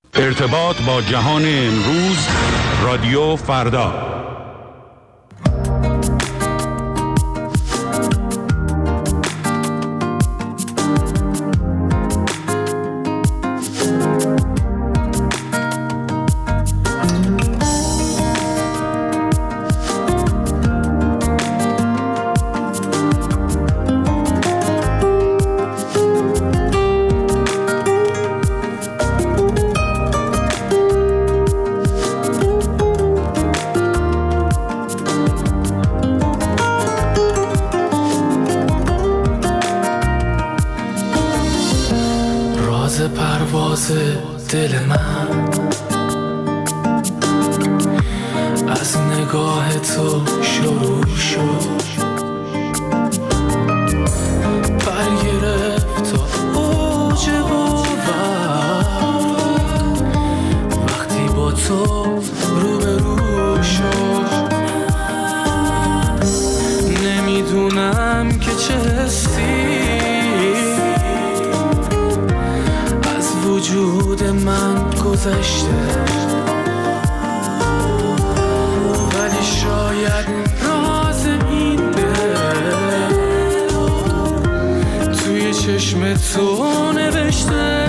ارتباط با جهان امروز، رادیو فردا. دل من از نگاه تو شروع شد، برگرفت تا اوج باور وقتی با تو روبرو شد. نمیدونم که چه حسی وجود من گذشته، ولی شاید راز این دل توی چشم تو نوشته.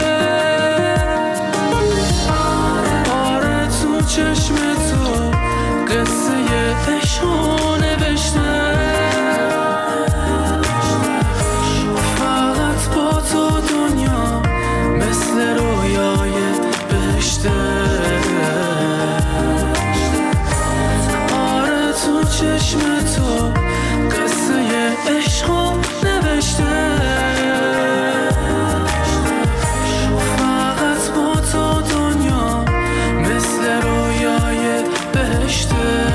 آره تو چشم تو قصه عشق نوشته. فقط با تو دنیا مثل رویای بهشته. آره تو چشم تو قصه عشق نوشته. فقط با تو دنیا مثل رویای بهشته.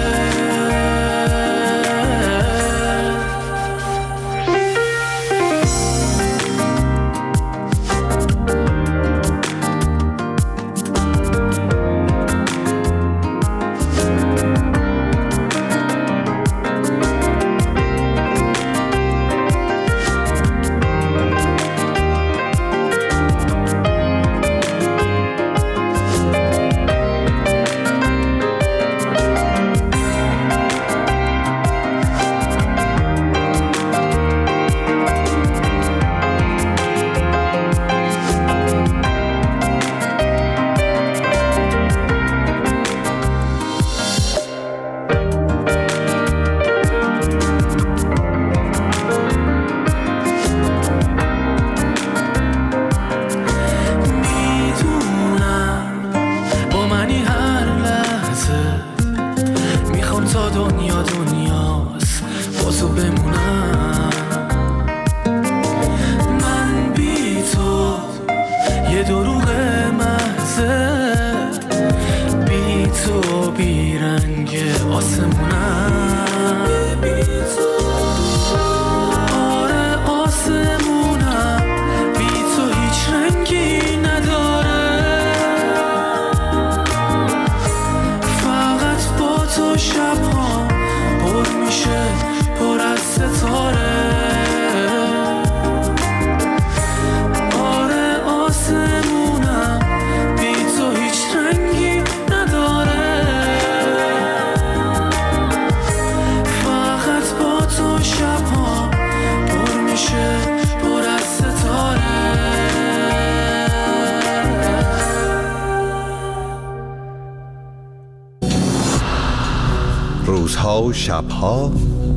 روزها و شبها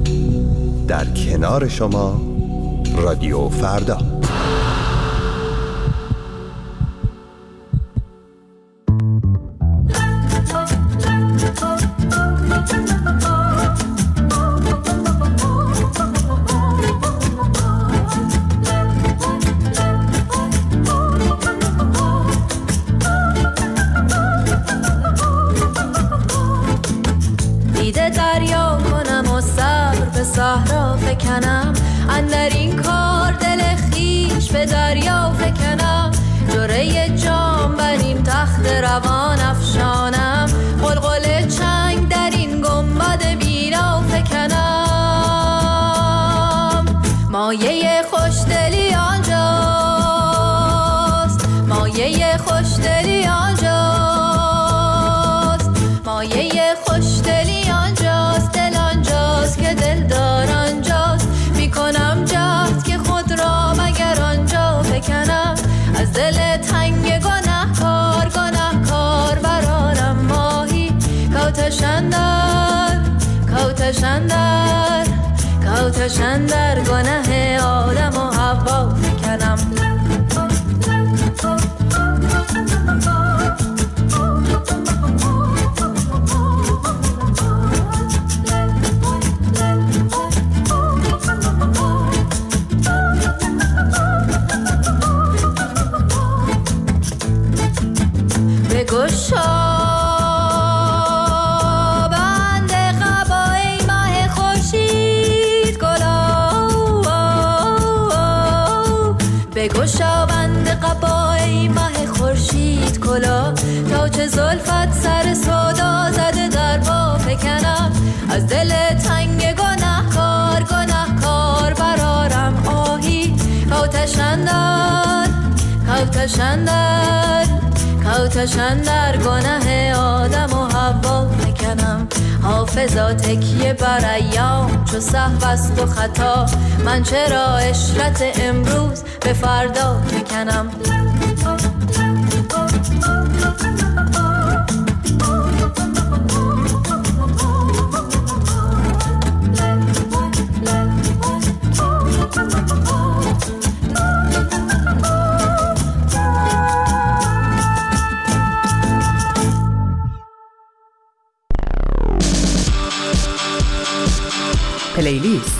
در کنار شما، رادیو فردا. صحرا فکنم، اندر این کار دل خیش به دریا فکنم. جرعه جام بر این تخت روان افشانم، قلقل چنگ در این گنبد بینا فکنم. مایه خوشدلی آنجاست، مایه مایه خوشدلی آنجاست، مایه خوشدلی آنجاست، دل آنجاست که دلدار آنجاست. میکنم جهد که خود را مگر آنجا بکنم، از دل تنگ گناهکار گناهکار برارم ماهی. کوتشن در گناه آدم و حوا بکنم. بگشا بند قبای ماه خورشید گلا، بگشا بند قبای ماه خورشید کلا، تا چه زلفت سر سودا زده در با فکنم، از دل تنگ گناهکار گناهکار برارم آهی. کوتشن در گناه آدم و حوا بکنم. حافظا تکیه بر ایام چو سهو است و خطا، من چرا عشرت امروز به فردا بکنم. پلیلیست.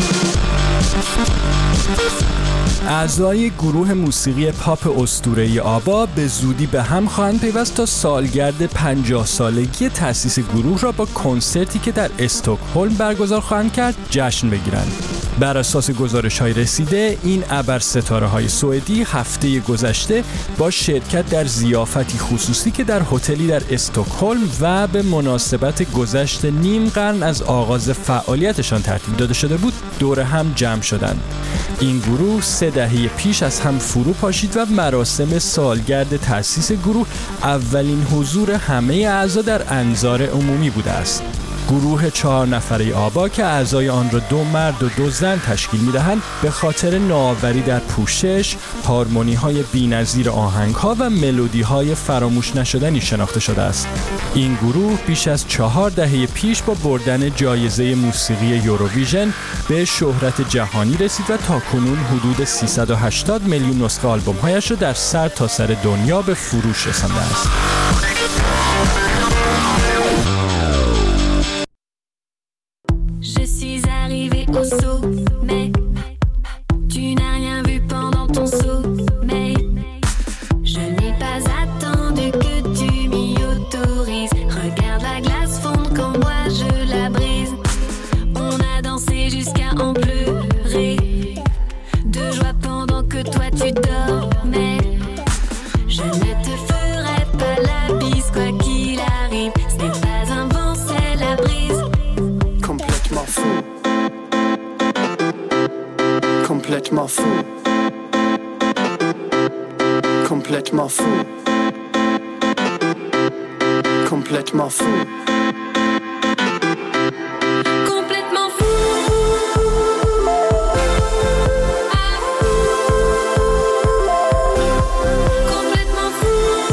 اعضای گروه موسیقی پاپ اسطوره‌ای آبا به زودی به هم خواهند پیوست تا سالگرد 50 سالگی تأسیس گروه را با کنسرتی که در استکهلم برگزار خواهند کرد جشن بگیرند. بر اساس گزارش‌های رسیده، این ابرستاره‌های سوئدی هفته گذشته با شرکت در ضیافتی خصوصی که در هتلی در استکهلم و به مناسبت گذشت نیم قرن از آغاز فعالیتشان ترتیب داده شده بود، دور هم جمع شدند. این گروه 3 دهه پیش از هم فرو پاشید و مراسم سالگرد تأسیس گروه اولین حضور همه اعضا در انظار عمومی بوده است. گروه 4 نفره آبا که اعضای آن را 2 مرد و 2 زن تشکیل می‌دهند، به خاطر نوآوری در پوشش، هارمونی‌های بی‌نظیر آهنگ‌ها و ملودی‌های فراموش نشدنی شناخته شده است. این گروه بیش از 4 دهه پیش با بردن جایزه موسیقی یوروویژن به شهرت جهانی رسید و تاکنون حدود 380 میلیون نسخه آلبوم‌هایش را در سر تا سر دنیا به فروش رسانده است. Je suis arrivée au sommet. Tu n'as rien vu pendant ton sommeil. Je n'ai pas attendu que tu m'y autorises. Regarde la glace fondre quand moi je la brise. On a dansé jusqu'à en pleurer, de joie pendant que toi tu dormais. Je ne te ferai pas la bise quoi qu'il arrive. Ce n'est pas un vent, c'est la brise. Complètement fou. Complètement fou. Complètement fou. Complètement fou. Complètement fou. Complètement fou.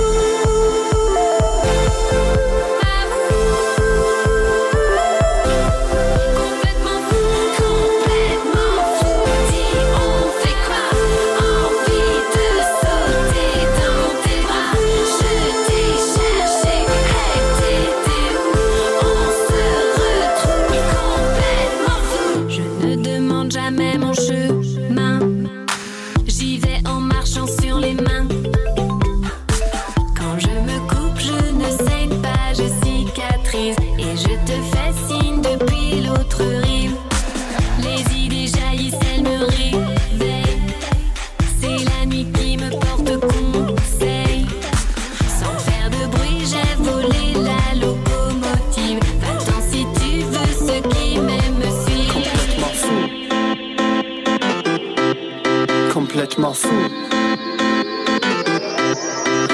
Complètement fou. Complètement fou. Dis on fait quoi? Envie de sauter dans tes bras. Je t'ai cherché, hey t'étais où? On se retrouve complètement fou. Je ne demande jamais mon chemin. J'y vais en marchant sur les mains. Quand je me coupe, je ne saigne pas, je cicatrise. Et je te fais signe depuis l'autre rive. Les idées jaillissent, elles me réveillent. C'est la nuit qui me porte conseil. Sans faire de bruit, j'ai volé la locomotive. Va-t'en si tu veux, ceux qui m'aiment me suivent. Complètement fou. Complètement fou.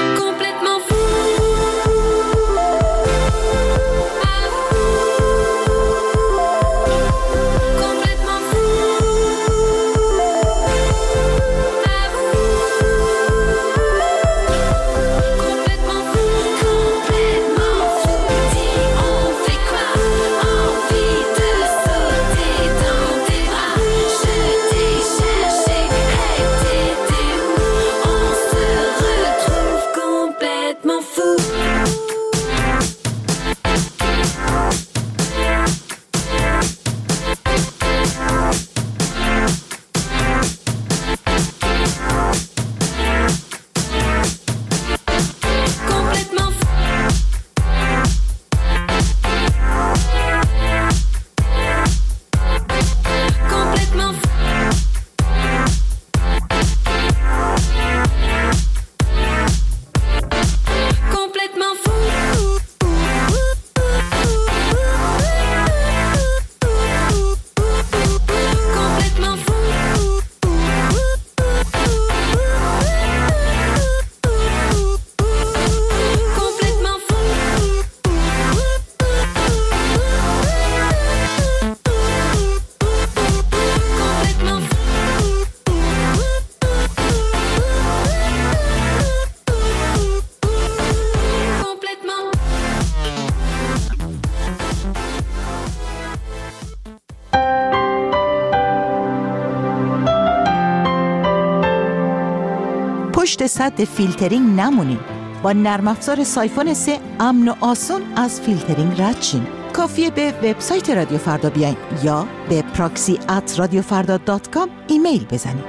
پشت سد فیلترینگ نمونین. با نرم افزار سایفون 3 امن و آسون از فیلترینگ رد شین. کافیه به وبسایت رادیو فردا بیاین یا به proxy@radiofarda.com ایمیل بزنین.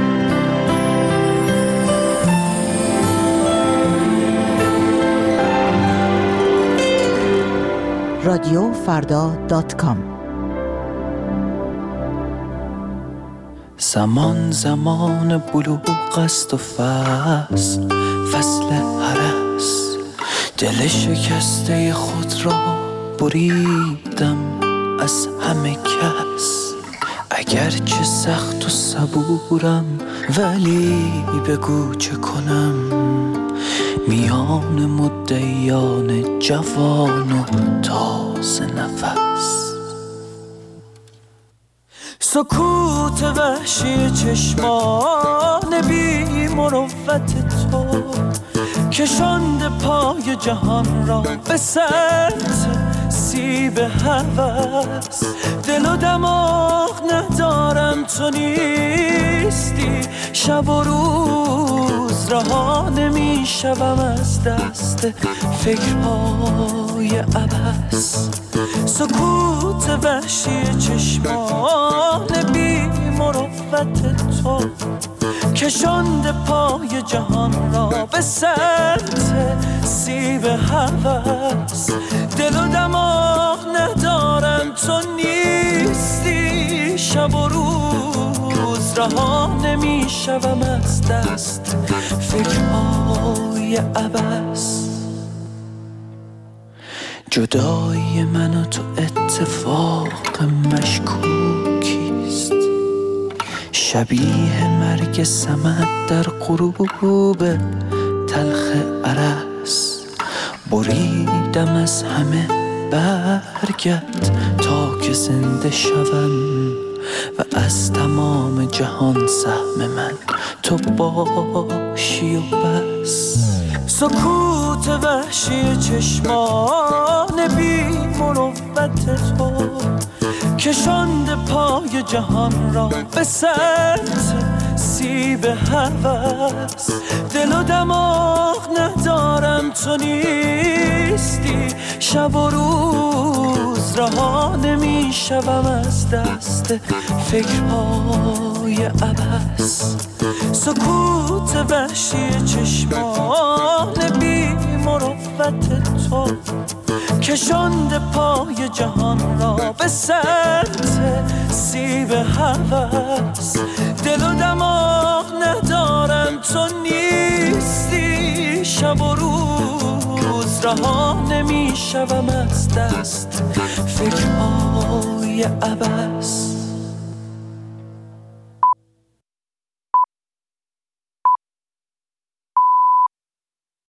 radiofarda.com. زمان بلوغ است و فصل هرس، دل شکسته خود را بریدم از همه کس. اگرچه سخت و صبورم ولی بگو چه کنم، میان مدعیان جوان و تازه نفس. سکوت وحشی چشمان بی مروت تو کشانده پای جهان را به سمت سیب هوس. دل و دماغ ندارم تو نیستی، شب و روز رها نمیشوم از دست فکرهای عبث. سکوت وحشی چشمان بی مروت تو کشانده پای جهان را به سمت سیب هوس. دل و دماغ ندارم تو نیستی، شب و روز رها نمیشوم از دست فکرهای عبث. جدایی من و تو اتفاق مشکوکیست، شبیه مرگ سمد در غروب تلخ ارس. بریدم از همه برگت تا که زنده شوم و از تمام جهان سهم من تو باشی و بس. سکوت وحشی چشمان بی مروت تو کشانده پای جهان را به سمت سیب هوس. دل و دماغ ندارم تو نیستی، شب و روز رها نمیشوم از دست فکرهای عبث. سکوت وحشی چشمان بی مروت تو کشانده پای جهان را به سمت سیب هوس. دل و دماغ ندارم تو نیستی، شب و روز رها نمیشوم از دست فکرهای عبث.